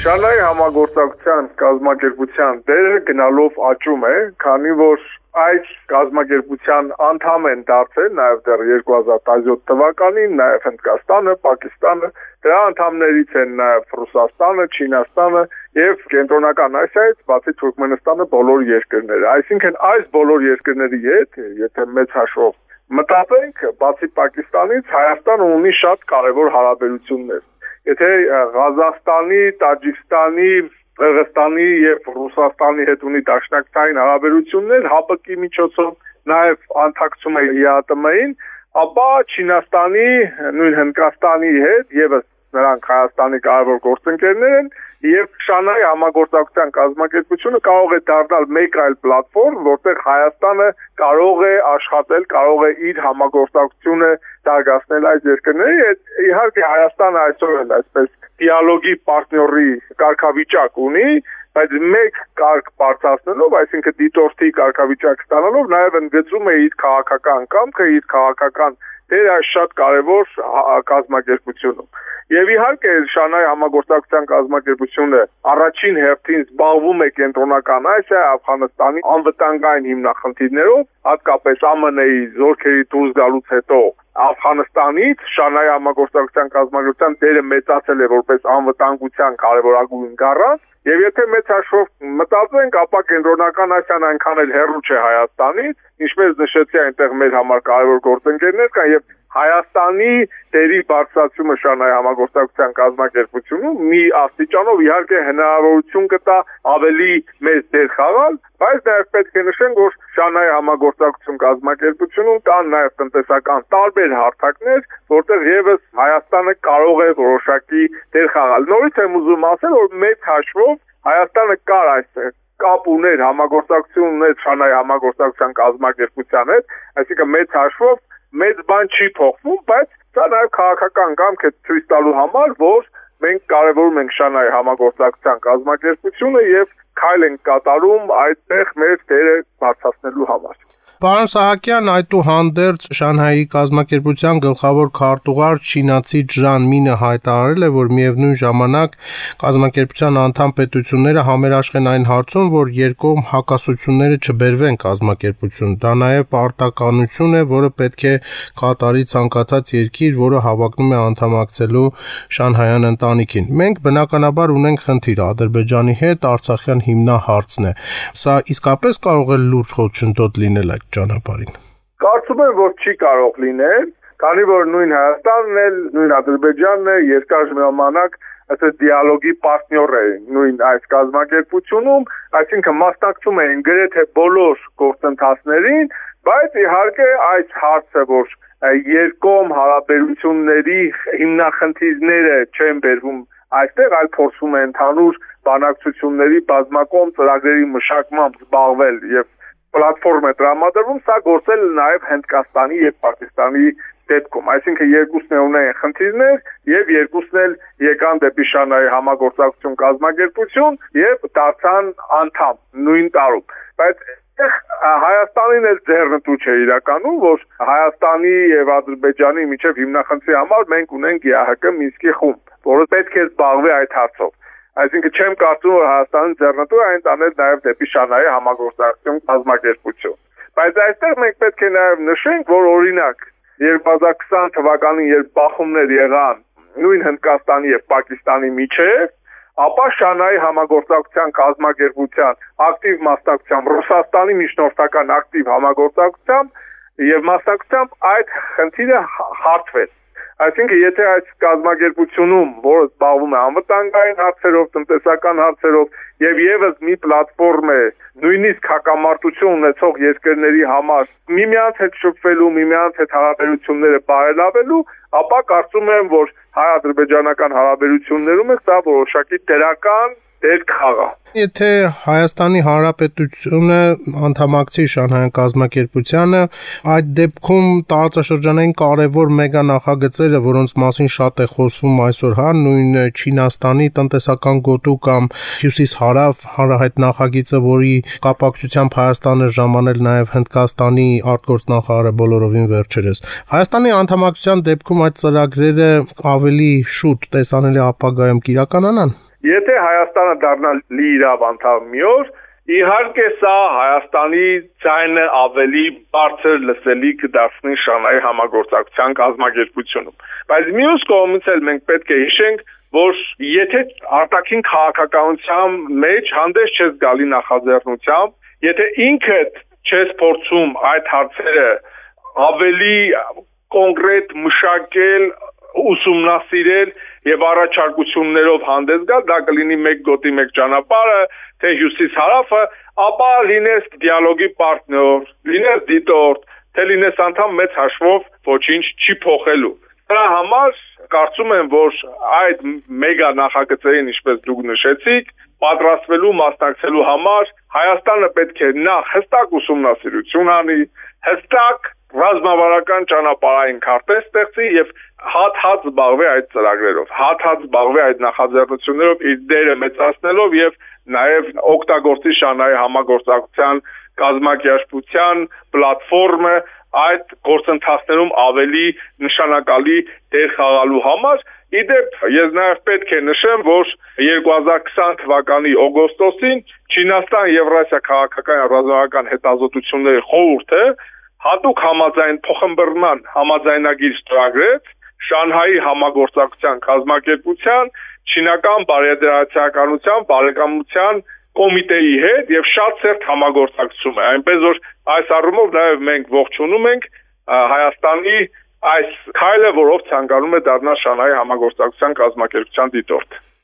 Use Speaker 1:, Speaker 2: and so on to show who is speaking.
Speaker 1: Շանհայի համագործակցության կազմակերպության դերը գնալով աճում է, քանի որ այս կազմակերպության անդամ են դարձել նաև դեռ 2017 թվականին նաև Հնդկաստանը, Պակիստանը, դրա անդամներից են նաև Ռուսաստանը, Չինաստանը եւ Կենտրոնական Ասիայից բացի Թուրքմենստանը բոլոր երկրները։ Այսինքն այս բոլոր երկրների հետ, եթե մեծ հաշվով մտածենք, բացի Պակիստանից Հայաստանը ունի շատ կարևոր հարաբերություններ։ Եթե Ղազախստանի, Տաջիկստանի, Qırğızstani եւ Ռուսաստանի հետ ունի դաշնակցային հարաբերություններ, ՀԱՊԿ-ի միջոցով նաեւ անդակցում է ԵԱՏՄ-ին, ապա Չինաստանի, նույն Հնդկաստանի հետ եւս նրանք Հայաստանի կարևոր գործընկերներ են եւ Շանհայի համագործակցության կազմակերպությունը կարող է դառնալ մեկ այլ պլատֆորմ, որտեղ Հայաստանը կարող է աշխատել, կարող է իր համագործակցությունը զարգացնել այս երկրների հետ։ Իհարկե Հայաստանը այսօր էլ այսպես դիալոգի պարտների կարգավիճակ ունի, բայց մեկ կարգ բարձրացնելով, այսինքն դիտորդի կարգավիճակ ստանալով նաև ընդգծում է իր քաղաքական կամքը, իր քաղաքական դերը այս շատ կարևոր կազմակերպությունում։ Եվ իհարկե Շանհայի համագործակցության կազմակերպությունը առաջին հերթին զբաղվում է Կենտրոնական Ասիա, Աֆղանստանի անվտանգային հիմնախնդիրներով, հատկապես ԱՄՆ-ի զորքերի դուրս գալուց հետո Աֆղանստանից Շանհայի համագործակցության կազմակերպության դերը մեծացել է որպես անվտանգության կարևորագույն գառան, եւ եթե մեծ հաշվով մտածենք, ապա Կենտրոնական Ասիան այնքան էլ հեռու չէ Հայաստանից, ինչպես նշեցի, այնտեղ մեր համար կարևոր գործընկերներ կան եւ Հայաստանի դերի բարձրացումը Շանհայի համագործակցության կազմակերպությունում մի աստիճանով իհարկե հնարավորություն կտա ավելի մեծ դեր խաղալ, բայց նաև պետք է նշենք, որ Շանհայի համագործակցություն կազմակերպությունում կան նաև տնտեսական տարբեր հարթակներ, որտեղ եւս Հայաստանը կարող է որոշակի դեր խաղալ։ Նորից եմ ուզում ասել, որ մեծ հաշվով Հայաստանը կար այստեղ կապ ուներ համագործակցություն ուներ Շանհայի համագործակցության կազմակերպության հետ, այսինքն մեծ հաշվով մեծ բան չի փոխվում, բայց դա նաև քաղաքական կամք է ցույց տալու համար, որ մենք կարևորում ենք Շանհայի համագործակցության կազմակերպությունը եւ քայլ ենք կատարում այդտեղ մեր դերը բարձրացնելու համար։
Speaker 2: Պարոն Սահակյան, այդուհանդերձ Շանհայի կազմակերպության գլխավոր քարտուղար չինացի Ջան Մինը հայտարարել է, որ միևնույն ժամանակ կազմակերպության անդամ պետությունները համերաշխ են այն հարցում, որ երկկողմ հակասությունները չբերվեն կազմակերպություն։ Դա նաև պարտականություն է, որը պետք է կատարի ցանկացած երկիր, որը հավակնում է անդամակցելու Շանհայյան ընտանիքին։ Մենք բնականաբար ունենք խնդիր Ադրբեջանի հետ, Արցախյան հիմնահարցն է։ Սա իսկապես կարող է լուրջ խոչընդոտ լինել այդ ճանապարհին։
Speaker 1: Կարծում եմ, որ չի կարող լինել, քանի որ նույն Հայաստանն էլ, նույն Ադրբեջանն է երկար ժամանակ այսպես դիալոգի պարտներ է նույն այս կազմակերպությունում, այսինքն մասնակցում էին գրեթե բոլոր գործընթացներին, բայց իհարկե այս հարցը, որ երկկողմ հարաբերությունների հիմնախնդիրները չեն բերվում այստեղ, այլ փորձում է ընդհանուր բանակցությունների բազմակողմ ծրագրերի մշակմամբ զբաղվել եւ պլատֆորմ է տրամադրվում, սա գործել նաև Հնդկաստանի եւ Պակիստանի դեպքում, այսինքն երկուսն էլ ունեն խնդիրներ եւ երկուսն էլ եկան դեպի Շանհայի համագործակցություն կազմակերպություն եւ դարձան անդամ նույն տարում, բայց Հայաստանին էլ ձեռնտու չէ իրականում, որ Հայաստանի եւ Ադրբեջանի միջև հիմնախնդրի համար մենք ունենք ԵԱՀԿ Մինսկի խումբ, որը պետք է զբաղվի այդ հարցով։ Այսինքն չեմ կարծում, որ Հայաստանը ձեռնտու է այն տանել նաև դեպի Շանհայի համագործակցություն կազմակերպություն։ Բայց այստեղ մենք պետք է նաև նշենք, որ օրինակ 2020 թվականին, երբ բախումներ եղան նույն Հնդկաստանի եւ Պակիստանի միջև, ապա Շանհայի համագործակցության կազմակերպության ակտիվ մասնակցությամբ Ռուսաստանի միջնորդական ակտիվ համագործակցությամբ եւ մասնակցությամբ այդ խնդիրը հարթվեց։ Այսինքն, եթե այս կազմակերպությունում, որը զբաղվում է անվտանգային հարցերով, տնտեսական հարցերով եւ եւս մի պլատֆորմ է նույնիսկ հակամարտություն ունեցող երկրների համար միմյանց հետ շփվելու, միմյանց հետ հարաբերությունները բարելավելու, ապա կարծում եմ, որ հայ-ադրբեջանական հարաբերություններում է սա որոշակի դրական դեր խաղա։
Speaker 2: Եթե Հայաստանի Հանրապետությունը անդամակցի Շանհայյան կազմակերպությանը, այդ դեպքում տարածաշրջանային կարևոր մեգանախագծերը, որոնց մասին շատ է խոսվում այսօր, նույն Չինաստանի տնտեսական գոտու կամ հյուսիս-հարավ հանրահայտ նախագիծը, որի կապակցությամբ Հայաստանը ժամանել նաև Հնդկաստանի արտգործնախարարը բոլորովին վերջերս։ Հայաստանի անդամակցության դեպքում այդ ծրագրերը ավելի շուտ տեսանելի ապագայում կիրականանան։
Speaker 1: Եթե Հայաստանը դառնա լիիրավ անդամ մի օր, իհարկե սա Հայաստանի ձայնը ավելի բարձր լսելի կդարձնի Շանհայի համագործակցության կազմակերպությունում։ Բայց մյուս կողմից էլ մենք պետք է հիշենք, որ եթե արտաքին քաղաքականության մեջ հանդես չես գալի նախաձեռնությամբ, եթե ինքդ չես փորձում այդ հարցերը ավելի կոնկրետ մշակել, ուսումնասիրել եւ առաջարկություններով հանդես գալ, դա կլինի մեկ գոտի մեկ ճանապարհը, թե հյուսիս-հարավը, ապա լինես դիալոգի պարտներ, լինես դիտորդ, թե լինես անդամ մեծ հաշվով ոչինչ չի փոխելու։ Դրա համար կարծում եմ, որ այդ մեգա նախագծերին, ինչպես դուք նշեցիք, պատրաստվելու, մասնակցելու համար Հայաստանը պետք է նախ հստակ ուսումնասիրություն անի, հստակ ռազմավարական ճանապարհային քարտեզ ստեղծի եւ հատ-հատ զբաղվի այդ ծրագրերով, հատ-հատ զբաղվի այդ նախաձեռնություններով, իր դերը մեծացնելով եւ նաեւ օգտագործի Շանհայի համագործակցության կազմակերպության պլատֆորմը այդ գործընթացներում ավելի նշանակալի դեր խաղալու համար։ Իդեպ, ես նաև պետք է նշեմ, որ 2020 թվականի օգոստոսին Չինաստան Եվրասիա քաղաքական ռազմական հետազոտությունների խորհուրդը հատուկ համաձայն փոխմբռնման համաձայնագիր ստորագրեց Շանհայի համագործակցության կազմակերպության չինական բարեդրացիականության բարեկամության կոմիտեի հետ եւ շատ ծերտ համագործակցում է, այնպես որ այս առումով նաև մենք ողջունում ենք Հայաստանի այս քայլը, որով ցանկանում է դառնալ Շանհայի համագործակցության կազմակերպության դիտորդ։